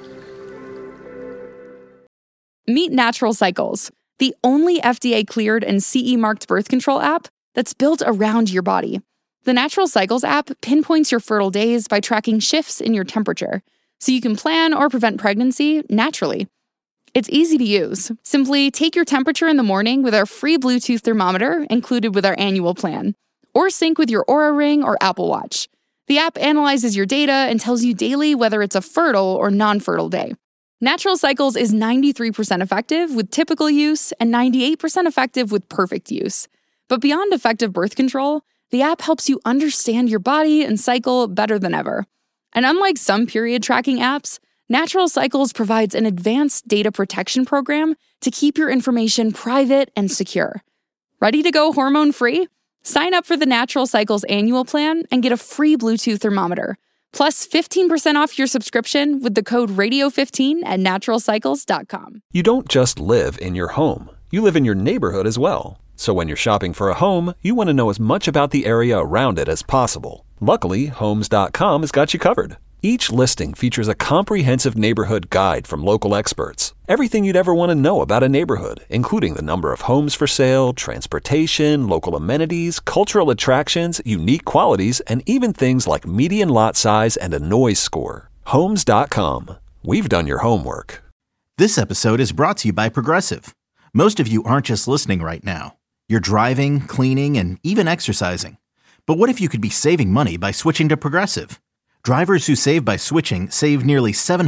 B: Meet Natural Cycles, the only FDA-cleared and CE-marked birth control app that's built around your body. The Natural Cycles app pinpoints your fertile days by tracking shifts in your temperature, so you can plan or prevent pregnancy naturally. It's easy to use. Simply take your temperature in the morning with our free Bluetooth thermometer included with our annual plan, or sync with your Oura Ring or Apple Watch. The app analyzes your data and tells you daily whether it's a fertile or non-fertile day. Natural Cycles is 93% effective with typical use and 98% effective with perfect use. But beyond effective birth control, the app helps you understand your body and cycle better than ever. And unlike some period tracking apps, Natural Cycles provides an advanced data protection program to keep your information private and secure. Ready to go hormone-free? Sign up for the Natural Cycles annual plan and get a free Bluetooth thermometer, plus 15% off your subscription with the code radio15 at naturalcycles.com.
C: You don't just live in your home. You live in your neighborhood as well. So when you're shopping for a home, you want to know as much about the area around it as possible. Luckily, Homes.com has got you covered. Each listing features a comprehensive neighborhood guide from local experts. Everything you'd ever want to know about a neighborhood, including the number of homes for sale, transportation, local amenities, cultural attractions, unique qualities, and even things like median lot size and a noise score. Homes.com. We've done your homework.
F: This episode is brought to you by Progressive. Most of you aren't just listening right now. You're driving, cleaning, and even exercising. But what if you could be saving money by switching to Progressive? Drivers who save by switching save nearly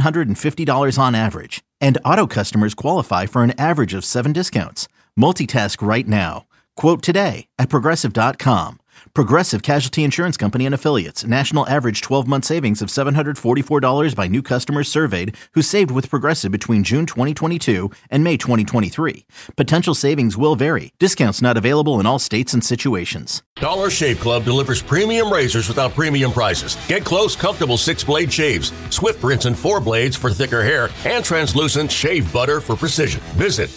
F: $750 on average, and auto customers qualify for an average of 7 discounts. Multitask right now. Quote today at Progressive.com. Progressive Casualty Insurance Company and Affiliates. National average 12-month savings of $744 by new customers surveyed who saved with Progressive between June 2022 and May 2023. Potential savings will vary. Discounts not available in all states and situations.
G: Dollar Shave Club delivers premium razors without premium prices. Get close, comfortable 6-blade shaves, Swift rinse and 4 blades for thicker hair, and translucent shave butter for precision. Visit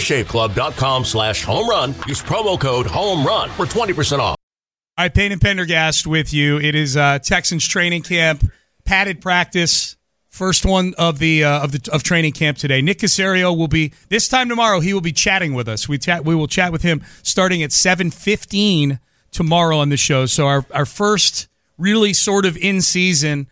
G: dollarshaveclub.com/home run. Use promo code HOMERUN for 20% off.
D: All right, Payne and Pendergast with you. It is Texans training camp, padded practice, first one of training camp today. Nick Caserio will be this time tomorrow. He will be chatting with us. We will chat with him starting at 7:15 tomorrow on the show. So our first really sort of in season,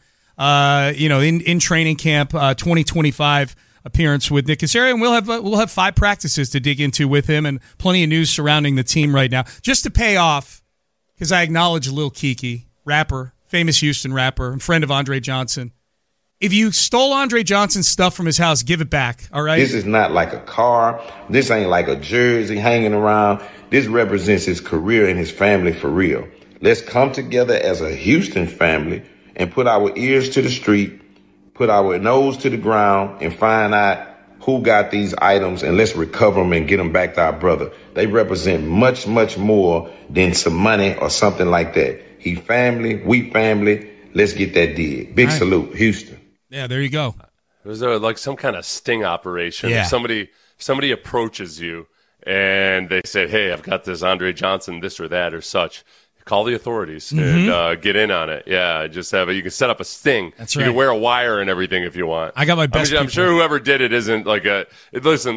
D: in training camp 2025 appearance with Nick Caserio, and we'll have 5 practices to dig into with him and plenty of news surrounding the team right now. Just to pay off, because I acknowledge Lil Kiki, rapper, famous Houston rapper, and friend of Andre Johnson. If you stole Andre Johnson's stuff from his house, give it back, all right?
J: This is not like a car. This ain't like a jersey hanging around. This represents his career and his family for real. Let's come together as a Houston family and put our ears to the street, put our nose to the ground, and find out who got these items, and let's recover them and get them back to our brother. They represent much, much more than some money or something like that. He family, we family. Let's get that did. Big salute, Houston.
D: Yeah, there you go.
E: It was like some kind of sting operation.
D: Yeah.
E: If somebody approaches you and they say, hey, I've got this Andre Johnson, this or that or such, call the authorities and get in on it. Yeah, just you can set up a sting.
D: That's
E: You
D: right.
E: can wear a wire and everything if you want.
D: I got my best
E: I'm sure
D: people.
E: whoever did it isn't like listen.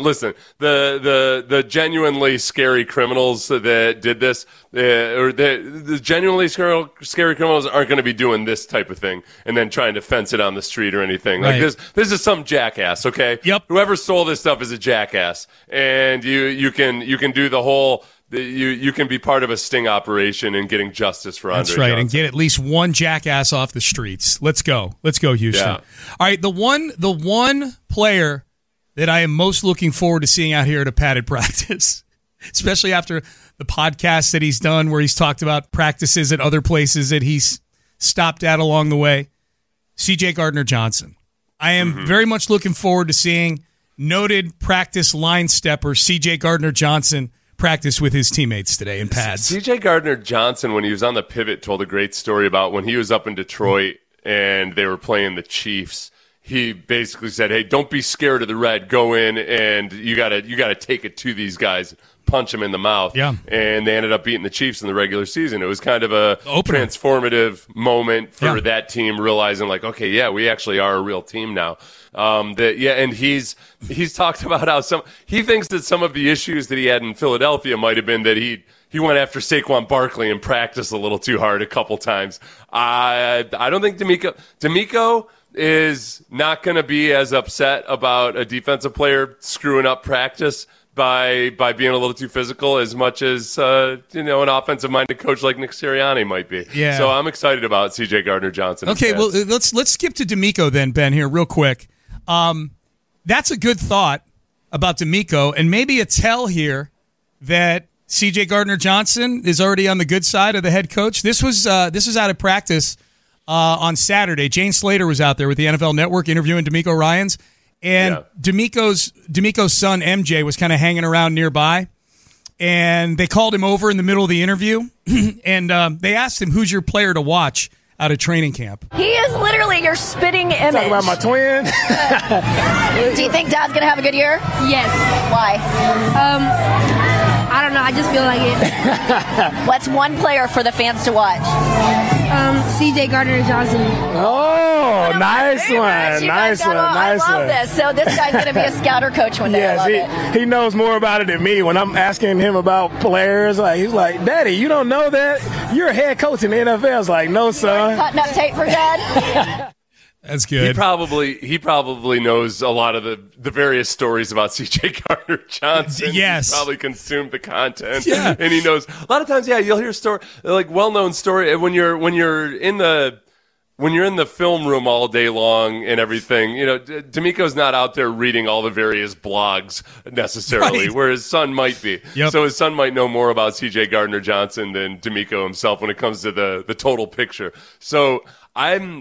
E: The genuinely scary criminals that did this, or the genuinely scary criminals aren't going to be doing this type of thing and then trying to fence it on the street or anything.
D: Right.
E: Like this is some jackass. Okay.
D: Yep.
E: Whoever stole this stuff is a jackass, and you can do the whole. You can be part of a sting operation and getting justice for Andre
D: That's right,
E: Johnson.
D: and get at least one jackass off the streets. Let's go, Houston.
E: Yeah.
D: All right, the one player that I am most looking forward to seeing out here at a padded practice, especially after the podcast that he's done where he's talked about practices at other places that he's stopped at along the way, C.J. Gardner-Johnson. I am very much looking forward to seeing noted practice line stepper C.J. Gardner-Johnson practice with his teammates today in pads.
E: C.J. Gardner-Johnson, when he was on the pivot, told a great story about when he was up in Detroit and they were playing the Chiefs. He basically said, hey, don't be scared of the red. Go in and you gotta take it to these guys, punch them in the mouth.
D: Yeah.
E: And they ended up beating the Chiefs in the regular season. It was kind of a
D: Opener.
E: transformative moment for
D: Yeah.
E: that team, realizing like, okay, yeah, we actually are a real team now. And he's talked about how he thinks that some of the issues that he had in Philadelphia might have been that he went after Saquon Barkley and practiced a little too hard a couple times. I don't think D'Amico is not going to be as upset about a defensive player screwing up practice by being a little too physical as much as an offensive-minded coach like Nick Sirianni might be.
D: Yeah.
E: So I'm excited about C.J. Gardner-Johnson.
D: Okay, well, let's skip to D'Amico then, Ben, here real quick. That's a good thought about D'Amico, and maybe a tell here that C.J. Gardner-Johnson is already on the good side of the head coach. This was out of practice on Saturday. Jane Slater was out there with the NFL Network interviewing D'Amico Ryans, and D'Amico's son MJ was kind of hanging around nearby, and they called him over in the middle of the interview, and they asked him, "Who's your player to watch out of training camp?"
K: He is literally your spitting image.
L: Talk about my twin.
K: Do you think Dad's going to have a good year?
M: Yes.
K: Why?
M: I don't know. I just feel like it.
K: What's one player for the fans to watch?
M: C.J. Gardner-Johnson.
L: Oh, nice one. Nice one.
K: I love this. So this guy's going to be a scouter coach one day. I love
L: Yes,
K: it.
L: he knows more about it than me. When I'm asking him about players, like he's like, "Daddy, you don't know that? You're a head coach in the NFL." I was like, "No, son."
K: Cutting up tape for Dad?
D: That's good.
E: He probably knows a lot of the various stories about C.J. Gardner-Johnson.
D: Yes.
E: He's probably consumed the content.
D: Yeah.
E: And he knows a lot of times. Yeah, you'll hear story like well-known story when you're in the film room all day long and everything. You know, D'Amico's not out there reading all the various blogs necessarily,
D: Right.
E: where his son might be.
D: Yep.
E: So his son might know more about C.J. Gardner-Johnson than D'Amico himself when it comes to the total picture. So I'm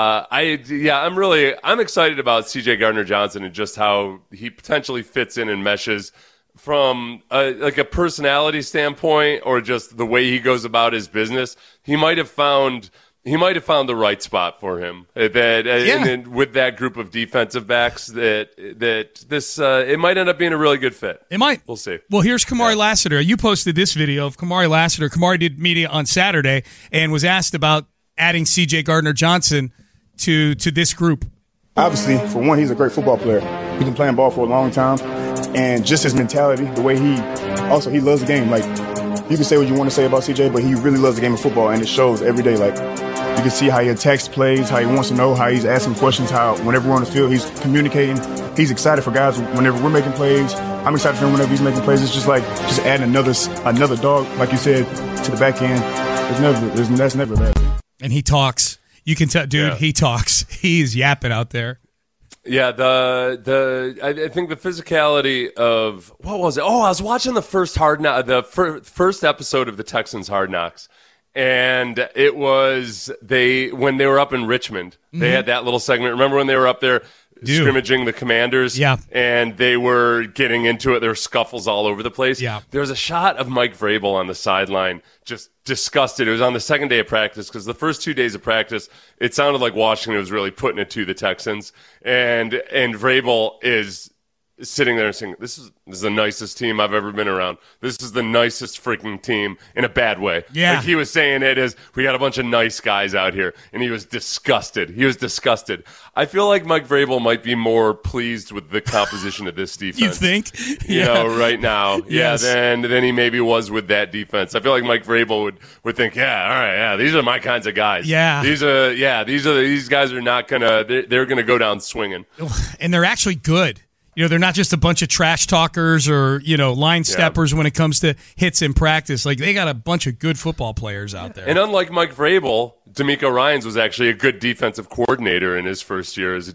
E: excited about C.J. Gardner-Johnson and just how he potentially fits in and meshes from a personality standpoint or just the way he goes about his business. He might have found the right spot for him. And then with that group of defensive backs, it might end up being a really good fit.
D: It might.
E: We'll see.
D: Well, here's Kamari Lassiter. You posted this video of Kamari Lassiter. Kamari did media on Saturday and was asked about adding C.J. Gardner-Johnson to this group.
N: Obviously, for one, he's a great football player. He's been playing ball for a long time. And just his mentality, the way he loves the game. Like, you can say what you want to say about CJ, but he really loves the game of football, and it shows every day. Like, you can see how he attacks plays, how he wants to know, how he's asking questions, how whenever we're on the field, he's communicating. He's excited for guys whenever we're making plays. I'm excited for him whenever he's making plays. It's just like adding another dog, like you said, to the back end. That's never a bad thing.
D: And he talks. You can tell, dude, he talks. He's yapping out there.
E: Yeah, I think the physicality of what was it? Oh, I was watching the first first episode of the Texans Hard Knocks, and it was when they were up in Richmond. They had that little segment. Remember when they were up there? scrimmaging the Commanders.
D: Yeah.
E: And they were getting into it. There were scuffles all over the place.
D: Yeah.
E: There was a shot of Mike Vrabel on the sideline, just disgusted. It was on the second day of practice because the first 2 days of practice, it sounded like Washington was really putting it to the Texans. And Vrabel is sitting there and saying, this is the nicest team I've ever been around. This is the nicest freaking team in a bad way.
D: Yeah.
E: Like he was saying it as, we got a bunch of nice guys out here. And he was disgusted. I feel like Mike Vrabel might be more pleased with the composition of this defense.
D: You think?
E: You know, right now.
D: Yes.
E: Yeah, than he maybe was with that defense. I feel like Mike Vrabel would think, yeah, all right, yeah, these are my kinds of guys.
D: Yeah.
E: These guys are not gonna, they're gonna go down swinging.
D: And they're actually good. You know, they're not just a bunch of trash talkers or, line steppers when it comes to hits in practice. Like, they got a bunch of good football players out there.
E: And unlike Mike Vrabel, DeMeco Ryans was actually a good defensive coordinator in his first year as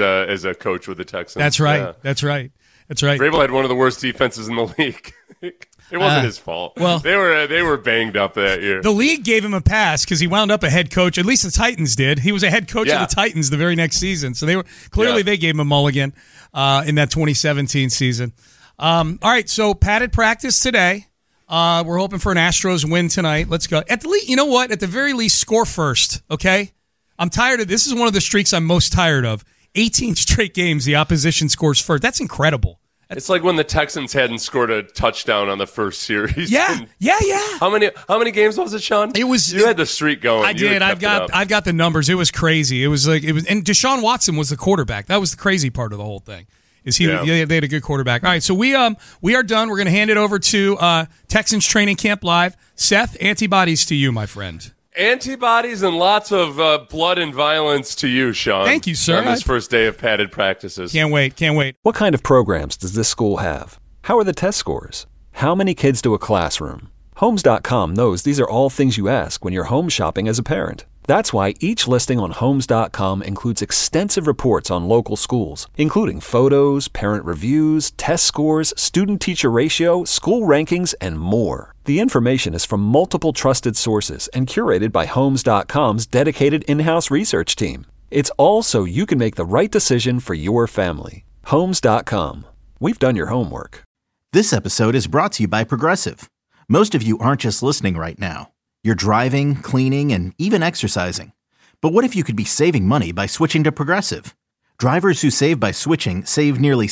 E: a coach with the Texans.
D: That's right.
E: Yeah.
D: That's right. Vrabel
E: had one of the worst defenses in the league. It wasn't his fault. Well, they were banged up that year.
D: The league gave him a pass because he wound up a head coach. At least the Titans did. He was a head coach of the Titans the very next season. So they gave him a mulligan in that 2017 season. All right, so padded practice today. We're hoping for an Astros win tonight. Let's go. At the least, you know what? At the very least, score first. Okay, I'm tired of this. Is one of the streaks I'm most tired of. 18 straight games, the opposition scores first. That's incredible.
E: It's like when the Texans hadn't scored a touchdown on the first series.
D: Yeah.
E: How many games was it, Sean? You had the streak going.
D: I did. I've got the numbers. It was crazy. And Deshaun Watson was the quarterback. That was the crazy part of the whole thing. They had a good quarterback. All right, so we are done. We're going to hand it over to Texans Training Camp Live. Seth, antibodies to you, my friend.
E: Antibodies and lots of blood and violence to you, Sean.
D: Thank you, sir.
E: On this first day of padded practices.
D: Can't wait.
C: What kind of programs does this school have? How are the test scores? How many kids do a classroom? Homes.com knows these are all things you ask when you're home shopping as a parent. That's why each listing on Homes.com includes extensive reports on local schools, including photos, parent reviews, test scores, student-teacher ratio, school rankings, and more. The information is from multiple trusted sources and curated by Homes.com's dedicated in-house research team. It's all so you can make the right decision for your family. Homes.com. We've done your homework.
F: This episode is brought to you by Progressive. Most of you aren't just listening right now. You're driving, cleaning, and even exercising. But what if you could be saving money by switching to Progressive? Drivers who save by switching save nearly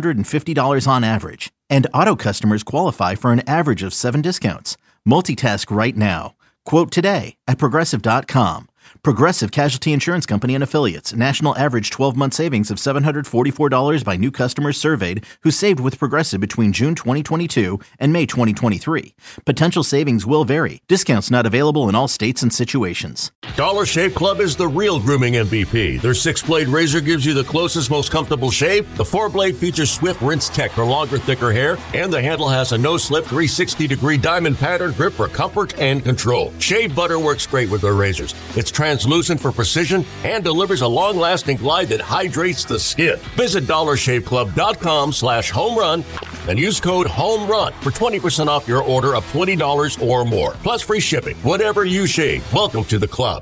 F: $750 on average. And auto customers qualify for an average of 7 discounts. Multitask right now. Quote today at Progressive.com. Progressive Casualty Insurance Company and Affiliates. National average 12-month savings of $744 by new customers surveyed who saved with Progressive between June 2022 and May 2023. Potential savings will vary. Discounts not available in all states and situations.
G: Dollar Shave Club is the real grooming MVP. Their 6-blade razor gives you the closest, most comfortable shave. The 4-blade features swift rinse tech for longer, thicker hair. And the handle has a no-slip 360-degree diamond pattern grip for comfort and control. Shave butter works great with their razors. It's translucent for precision and delivers a long-lasting glide that hydrates the skin. Visit DollarShaveClub.com/homerun and use code HOMERUN for 20% off your order of $20 or more. Plus free shipping. Whatever you shave, welcome to the club.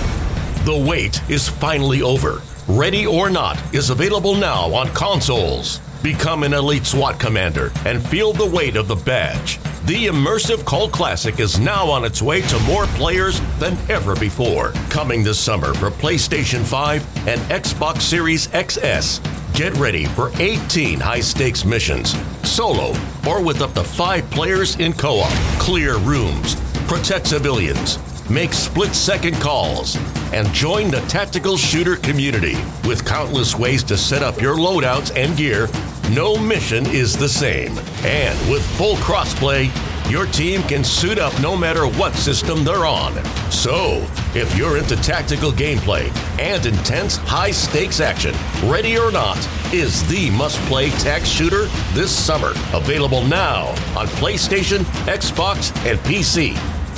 G: The wait is finally over. Ready or Not is available now on consoles. Become an elite SWAT commander and feel the weight of the badge. The immersive cult classic is now on its way to more players than ever before. Coming this summer for PlayStation 5 and Xbox Series XS. Get ready for 18 high-stakes missions, solo or with up to 5 players in co-op. Clear rooms, protect civilians, make split-second calls, and join the tactical shooter community. With countless ways to set up your loadouts and gear, no mission is the same. And with full crossplay, your team can suit up no matter what system they're on. So, if you're into tactical gameplay and intense high-stakes action, Ready or Not is the must-play tac shooter this summer. Available now on PlayStation, Xbox, and PC.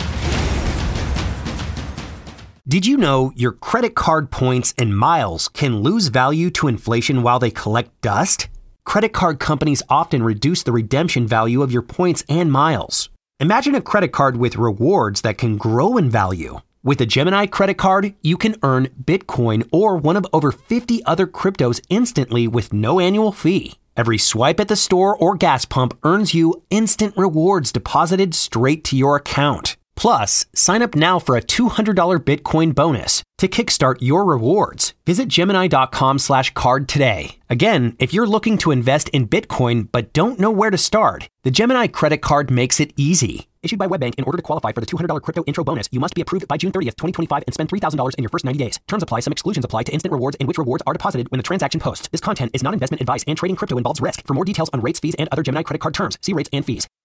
O: Did you know your credit card points and miles can lose value to inflation while they collect dust? Credit card companies often reduce the redemption value of your points and miles. Imagine a credit card with rewards that can grow in value. With a Gemini credit card, you can earn Bitcoin or one of over 50 other cryptos instantly with no annual fee. Every swipe at the store or gas pump earns you instant rewards deposited straight to your account. Plus, sign up now for a $200 Bitcoin bonus. To kickstart your rewards, visit Gemini.com/card today. Again, if you're looking to invest in Bitcoin but don't know where to start, the Gemini credit card makes it easy. Issued by WebBank, in order to qualify for the $200 crypto intro bonus, you must be approved by June 30th, 2025 and spend $3,000 in your first 90 days. Terms apply. Some exclusions apply to instant rewards in which rewards are deposited when the transaction posts. This content is not investment advice and trading crypto involves risk. For more details on rates, fees, and other Gemini credit card terms, see rates and fees.